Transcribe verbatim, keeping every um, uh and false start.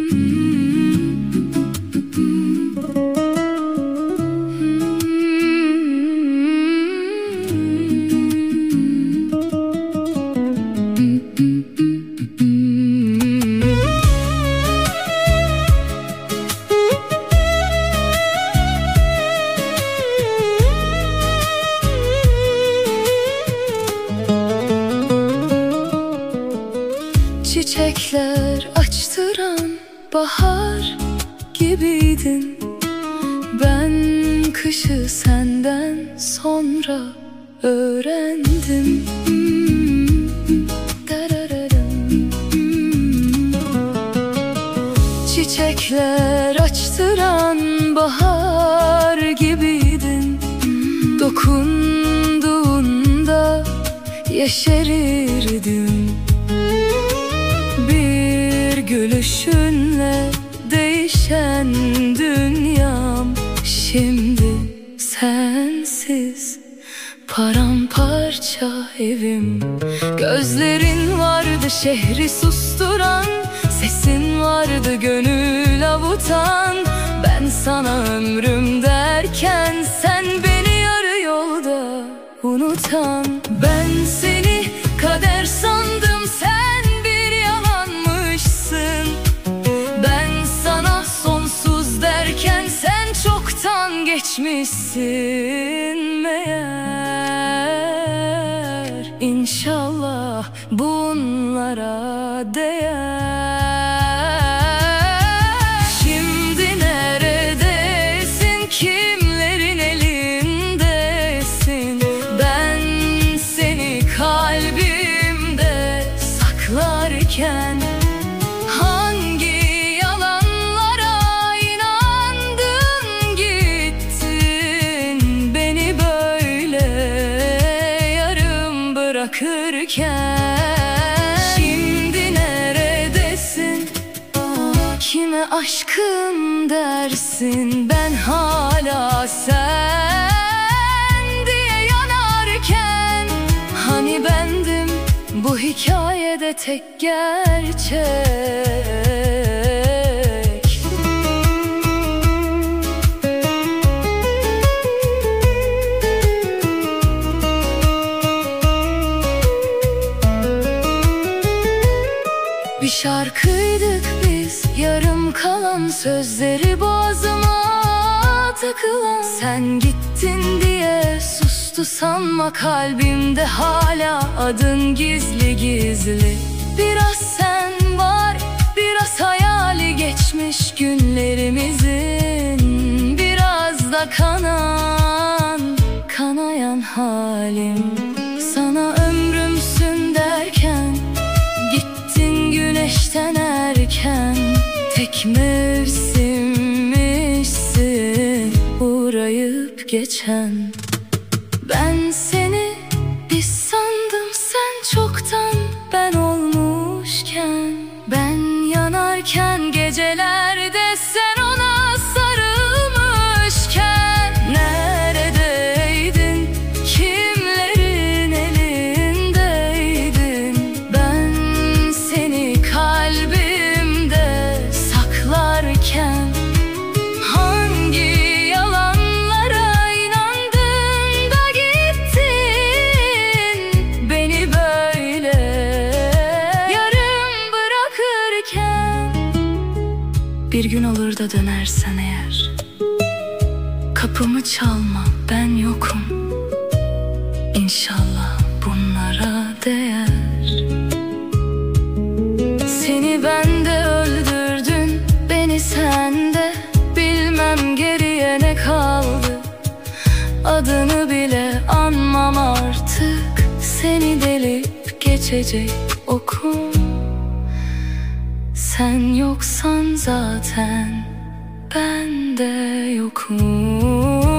Çiçekler açtıran bahar gibiydin. Ben kışı senden sonra öğrendim. Çiçekler açtıran bahar gibiydin. Dokunduğunda yeşerirdim. Bir gülüşünle değişen dünyam, şimdi sensiz paramparça evim. Gözlerin vardı şehri susturan, sesin vardı gönül avutan. Ben sana ömrüm derken sen beni yarı yolda unutan. Ben seni kader sandım, sen bir yalanmışsın. Ben sana sonsuz derken sen çoktan geçmişsin meğer. İnşallah bunlara değer. Şimdi neredesin, kimlerin elindesin? Ben seni kalbimde saklarken hangi yalanlara inandın gittin, beni böyle yarım bırakırken? Şimdi neredesin, kime aşkım dersin? Ben hala sen diye yanarken, hani bendim bu hikayede tek gerçek. Bir şarkıydık biz, yarım kalan sözleri boğazıma takılan. Sen gittin diye sustu sanma, kalbimde hala adın gizli gizli. Biraz sen var, biraz hayali geçmiş günlerimizin. Biraz da kanan, kanayan halim. Sana ömrümsün derken gittin güneşten erken. Tek mevsimmişsin uğrayıp geçen. Ben seni biz sandım, sen çoktan ben olmuşken. Ben yanarken gecelerde sen ona sarılmışken. Neredeydin, kimlerin elindeydin? Ben seni kalbimde saklarken hangi yalanlara inandın da gittin, beni böyle yarım bırakırken? Bir gün olur da dönersen eğer, kapımı çalma, ben yokum. İnşallah bunlara değer. Seni bende öldürdün, beni sende, bilmem geriye ne kaldı. Adını bile anmam artık, seni delip geçecek okum. Sen yoksan zaten ben de yokum.